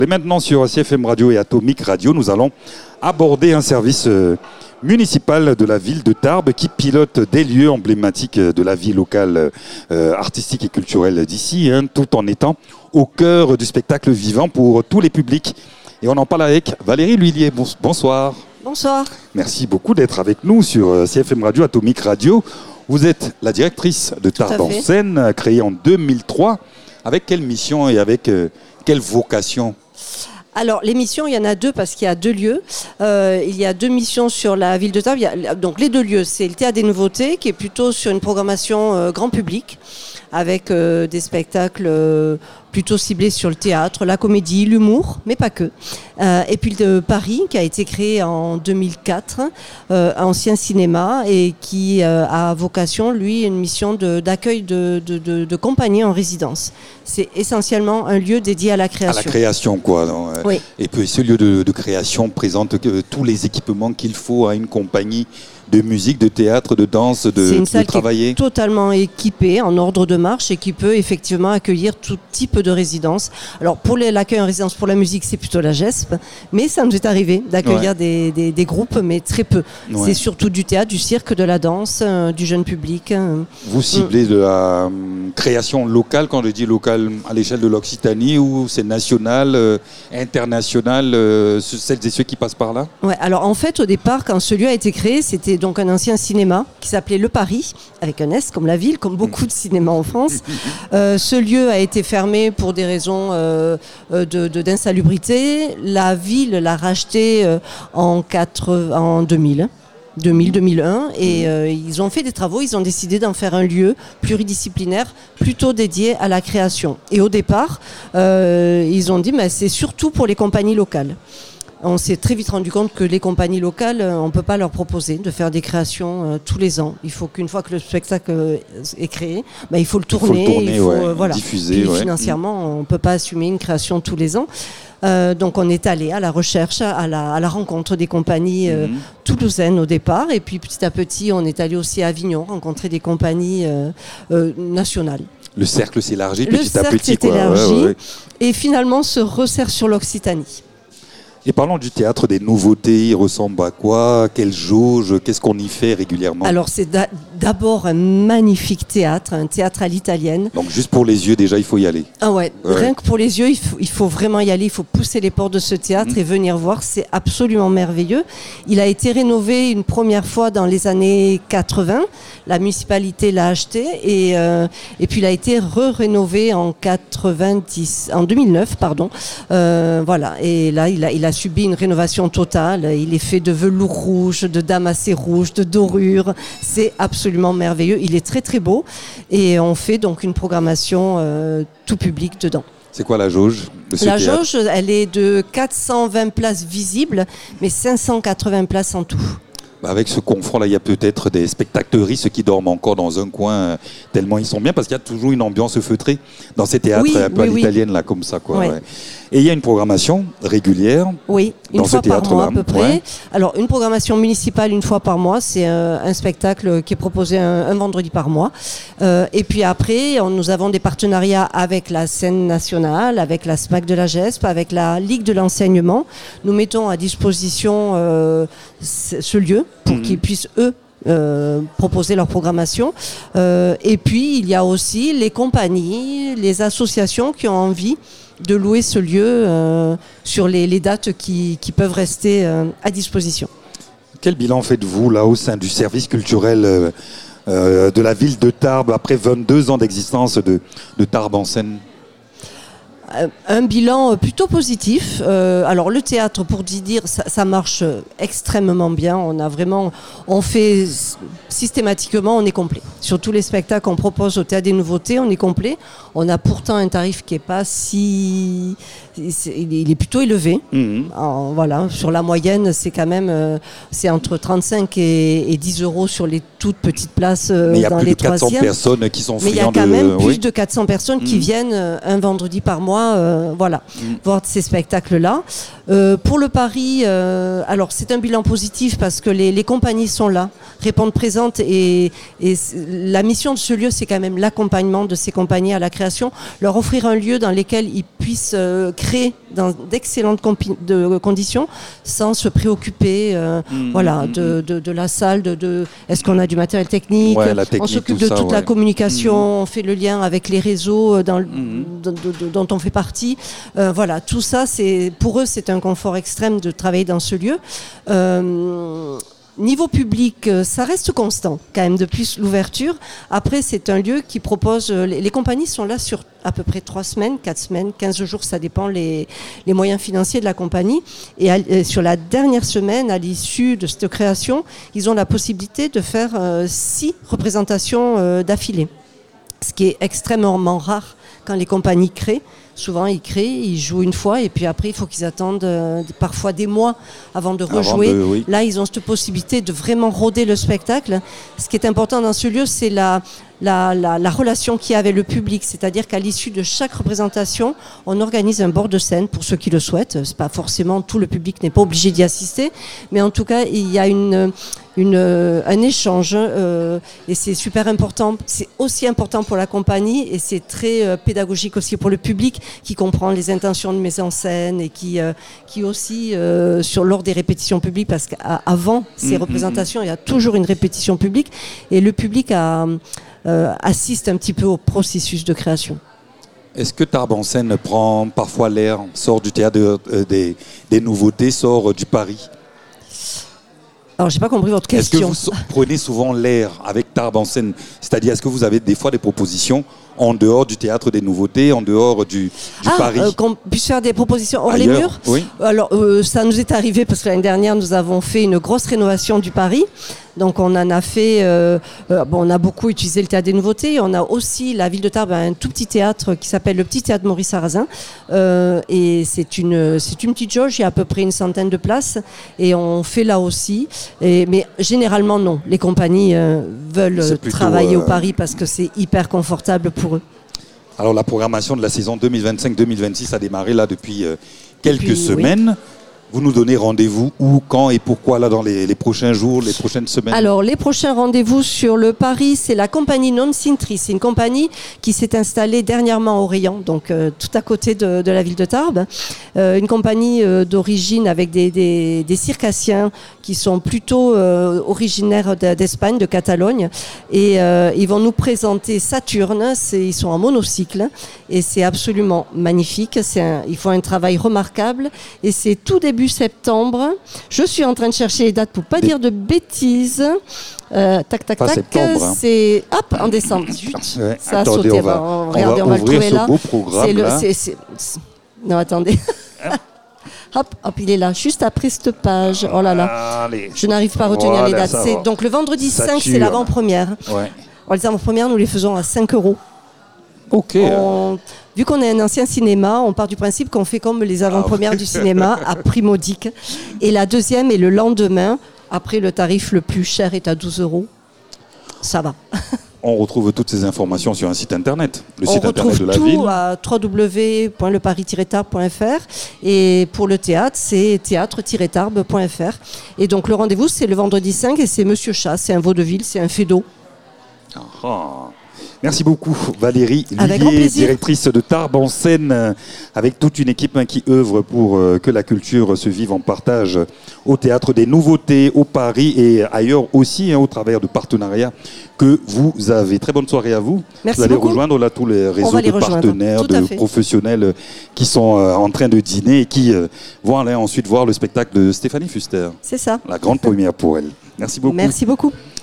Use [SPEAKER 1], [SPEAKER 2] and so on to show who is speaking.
[SPEAKER 1] Et maintenant sur CFM Radio et Atomic Radio, nous allons aborder un service municipal de la ville de Tarbes qui pilote des lieux emblématiques de la vie locale artistique et culturelle d'ici, tout en étant au cœur du spectacle vivant pour tous les publics. Et on en parle avec Valérie L'Huillier. Bonsoir.
[SPEAKER 2] Bonsoir.
[SPEAKER 1] Merci beaucoup d'être avec nous sur CFM Radio, Atomic Radio. Vous êtes la directrice de Tarbes en scène, créée en 2003. Avec quelle mission et avec quelle vocation ?
[SPEAKER 2] Alors, les missions, il y en a deux parce qu'il y a deux lieux. Il y a deux missions sur la ville de Tarbes. Donc, les deux lieux, c'est le Théâtre des Nouveautés, qui est plutôt sur une programmation grand public, avec des spectacles plutôt ciblés sur le théâtre, la comédie, l'humour, mais pas que. Et puis de Paris, qui a été créé en 2004, ancien cinéma, et qui a vocation, lui, une mission d'accueil de compagnies en résidence. C'est essentiellement un lieu dédié à la création.
[SPEAKER 1] À la création, quoi. Non,
[SPEAKER 2] oui.
[SPEAKER 1] Et puis ce lieu de création présente tous les équipements qu'il faut à une compagnie de musique, de théâtre, de danse,
[SPEAKER 2] C'est une salle
[SPEAKER 1] travailler.
[SPEAKER 2] Qui est totalement équipée, en ordre de marche, et qui peut effectivement accueillir tout type de résidence. Alors pour l'accueil en résidence pour la musique, c'est plutôt la GESP, mais ça nous est arrivé d'accueillir des groupes, mais très peu. Ouais. C'est surtout du théâtre, du cirque, de la danse, du jeune public.
[SPEAKER 1] Vous ciblez de la création locale, quand je dis locale à l'échelle de l'Occitanie, ou c'est national, international, celles et ceux qui passent par là ?
[SPEAKER 2] Ouais, alors en fait, au départ, quand ce lieu a été créé, c'était donc un ancien cinéma qui s'appelait Le Paris, avec un S comme la ville, comme beaucoup de cinémas en France. Ce lieu a été fermé pour des raisons d'insalubrité. La ville l'a racheté en 2000. 2001 et ils ont fait des travaux, ils ont décidé d'en faire un lieu pluridisciplinaire plutôt dédié à la création. Et au départ, ils ont dit c'est surtout pour les compagnies locales. On s'est très vite rendu compte que les compagnies locales, on ne peut pas leur proposer de faire des créations tous les ans. Il faut qu'une fois que le spectacle est créé, il faut le tourner, il faut
[SPEAKER 1] diffuser.
[SPEAKER 2] Puis, financièrement, on ne peut pas assumer une création tous les ans. Donc on est allé à la recherche, à la rencontre des compagnies toulousaines au départ. Et puis petit à petit, on est allé aussi à Avignon rencontrer des compagnies nationales.
[SPEAKER 1] Le cercle s'élargit petit à petit.
[SPEAKER 2] Le cercle s'est élargi et finalement se resserre sur l'Occitanie.
[SPEAKER 1] Et parlons du théâtre des nouveautés, il ressemble à quoi ? Quelle jauge ? Qu'est-ce qu'on y fait régulièrement ?
[SPEAKER 2] Alors c'est d'abord un magnifique théâtre, un théâtre à l'italienne.
[SPEAKER 1] Donc juste pour les yeux déjà, il faut y aller.
[SPEAKER 2] Ah ouais. Rien que pour les yeux, il faut vraiment y aller, il faut pousser les portes de ce théâtre et venir voir, c'est absolument merveilleux. Il a été rénové une première fois dans les années 80, la municipalité l'a acheté et puis il a été rénové en 2009, voilà, et là il a subi une rénovation totale. Il est fait de velours rouge, de dames assez rouges, de dorures. C'est absolument merveilleux. Il est très très beau et on fait donc une programmation tout public dedans.
[SPEAKER 1] C'est quoi la jauge de ce théâtre ?
[SPEAKER 2] Jauge, elle est de 420 places visibles, mais 580 places en tout.
[SPEAKER 1] Avec ce confort là, il y a peut-être des spectateuristes qui dorment encore dans un coin tellement ils sont bien, parce qu'il y a toujours une ambiance feutrée dans ces théâtres un peu à l'italienne là, comme ça quoi.
[SPEAKER 2] Ouais.
[SPEAKER 1] Ouais. Et il y a une programmation régulière.
[SPEAKER 2] Oui, une fois par mois à peu près. Ouais. Alors une programmation municipale une fois par mois, c'est un spectacle qui est proposé un vendredi par mois. Et puis après, nous avons des partenariats avec la scène nationale, avec la SMAC de la GESP, avec la Ligue de l'enseignement. Nous mettons à disposition ce lieu pour qu'ils puissent eux proposer leur programmation. Et puis il y a aussi les compagnies, les associations qui ont envie de louer ce lieu sur les dates qui peuvent rester à disposition.
[SPEAKER 1] Quel bilan faites-vous là au sein du service culturel de la ville de Tarbes après 22 ans d'existence de Tarbes en scène ?
[SPEAKER 2] Un bilan plutôt positif. Alors le théâtre, pour dire, ça marche extrêmement bien. On fait systématiquement, on est complet. Sur tous les spectacles qu'on propose au Théâtre des Nouveautés, on est complet. On a pourtant un tarif qui est pas si... Il est plutôt élevé. Voilà, sur la moyenne, c'est quand même c'est entre 35 et 10 euros sur les toutes petites places dans les troisièmes. Mais il y a plus de 400
[SPEAKER 1] personnes qui sont friandes.
[SPEAKER 2] Mais il y a quand même plus de 400 personnes qui viennent un vendredi par mois voir ces spectacles-là. Pour le Paris, alors c'est un bilan positif parce que les compagnies sont là, répondent présentes et la mission de ce lieu, c'est quand même l'accompagnement de ces compagnies à la création, leur offrir un lieu dans lequel ils puissent créer dans d'excellentes conditions sans se préoccuper de la salle, est-ce qu'on a du matériel technique, on s'occupe de toute la communication, on fait le lien avec les réseaux dont on fait partie. Tout ça, pour eux, c'est un confort extrême de travailler dans ce lieu. Niveau public, ça reste constant quand même depuis l'ouverture. Après, c'est un lieu qui propose... Les compagnies sont là sur à peu près 3 semaines, 4 semaines, 15 jours, ça dépend les moyens financiers de la compagnie. Et sur la dernière semaine, à l'issue de cette création, ils ont la possibilité de faire 6 représentations d'affilée. Ce qui est extrêmement rare quand les compagnies créent. Souvent, ils créent, ils jouent une fois et puis après, il faut qu'ils attendent parfois des mois avant de rejouer. Là, ils ont cette possibilité de vraiment rôder le spectacle. Ce qui est important dans ce lieu, c'est la relation qu'il y a avec le public. C'est-à-dire qu'à l'issue de chaque représentation, on organise un bord de scène pour ceux qui le souhaitent. C'est pas forcément tout le public n'est pas obligé d'y assister, mais en tout cas, il y a un échange et c'est super important. C'est aussi important pour la compagnie et c'est très pédagogique aussi pour le public qui comprend les intentions de mise en scène et qui aussi lors des répétitions publiques, parce qu'avant ces représentations, il y a toujours une répétition publique et le public assiste un petit peu au processus de création.
[SPEAKER 1] Est-ce que Tarbes en scène prend parfois l'air, sort du théâtre des nouveautés, sort du Paris?
[SPEAKER 2] Alors, j'ai pas compris votre question.
[SPEAKER 1] Est-ce que vous prenez souvent l'air avec Tarbes en scène? C'est-à-dire, est-ce que vous avez des fois des propositions en dehors du théâtre des nouveautés, en dehors du Paris?
[SPEAKER 2] Qu'on puisse faire des propositions hors
[SPEAKER 1] ailleurs,
[SPEAKER 2] les murs?
[SPEAKER 1] Oui.
[SPEAKER 2] Alors, ça nous est arrivé parce que l'année dernière, nous avons fait une grosse rénovation du Paris. Donc, on en a fait... on a beaucoup utilisé le théâtre des nouveautés. On a aussi, la ville de Tarbes a un tout petit théâtre qui s'appelle le Petit Théâtre Maurice Sarrazin. Et c'est une petite jauge, il y a à peu près une centaine de places. Et on fait là aussi. Mais généralement, non. Les compagnies veulent travailler au Paris parce que c'est hyper confortable pour eux.
[SPEAKER 1] Alors, la programmation de la saison 2025-2026 a démarré là depuis quelques semaines. Oui. Vous nous donnez rendez-vous où, quand et pourquoi là dans les prochains jours, les prochaines semaines? Alors,
[SPEAKER 2] les prochains rendez-vous sur le Paris, c'est la compagnie Non Sintri. C'est une compagnie qui s'est installée dernièrement au Rayon, donc tout à côté de la ville de Tarbes. Une compagnie d'origine avec des circassiens qui sont plutôt originaires d'Espagne, de Catalogne. Et ils vont nous présenter Saturne. Ils sont en monocycle et c'est absolument magnifique. Ils font un travail remarquable et c'est tout début septembre. Je suis en train de chercher les dates pour pas dire de bêtises.
[SPEAKER 1] Septembre, hein.
[SPEAKER 2] C'est en décembre.
[SPEAKER 1] Ouais.
[SPEAKER 2] Ça a sauté.
[SPEAKER 1] On va le trouver ce beau programme.
[SPEAKER 2] Non, attendez. Hop, il est là, juste après cette page. Oh là là.
[SPEAKER 1] Allez.
[SPEAKER 2] Je n'arrive pas à retenir les dates. Donc le vendredi 5, c'est l'avant-première. Ouais. Alors, les avant-premières, nous les faisons à 5 €.
[SPEAKER 1] Ok.
[SPEAKER 2] Vu qu'on est un ancien cinéma, on part du principe qu'on fait comme les avant-premières du cinéma, à prix modique. Et la deuxième est le lendemain. Après, le tarif le plus cher est à 12 €. Ça va.
[SPEAKER 1] On retrouve toutes ces informations sur un site internet, le site internet de la ville.
[SPEAKER 2] On retrouve tout à www.leparis-tarbes.fr et pour le théâtre, c'est théâtre-tarbes.fr. Et donc le rendez-vous, c'est le vendredi 5 et c'est Monsieur Chat, c'est un vaudeville, c'est un fédo.
[SPEAKER 1] Merci beaucoup Valérie Lhuillier, directrice de Tarbes en scène, avec toute une équipe qui œuvre pour que la culture se vive en partage au Théâtre des Nouveautés, au Paris et ailleurs aussi, au travers de partenariats que vous avez. Très bonne soirée à vous.
[SPEAKER 2] Merci
[SPEAKER 1] vous allez
[SPEAKER 2] beaucoup.
[SPEAKER 1] rejoindre là tous les réseaux de partenaires, de professionnels qui sont en train de dîner et qui vont aller ensuite voir le spectacle de Stéphanie Fuster.
[SPEAKER 2] C'est ça.
[SPEAKER 1] La grande première pour elle. Merci beaucoup.
[SPEAKER 2] Merci beaucoup.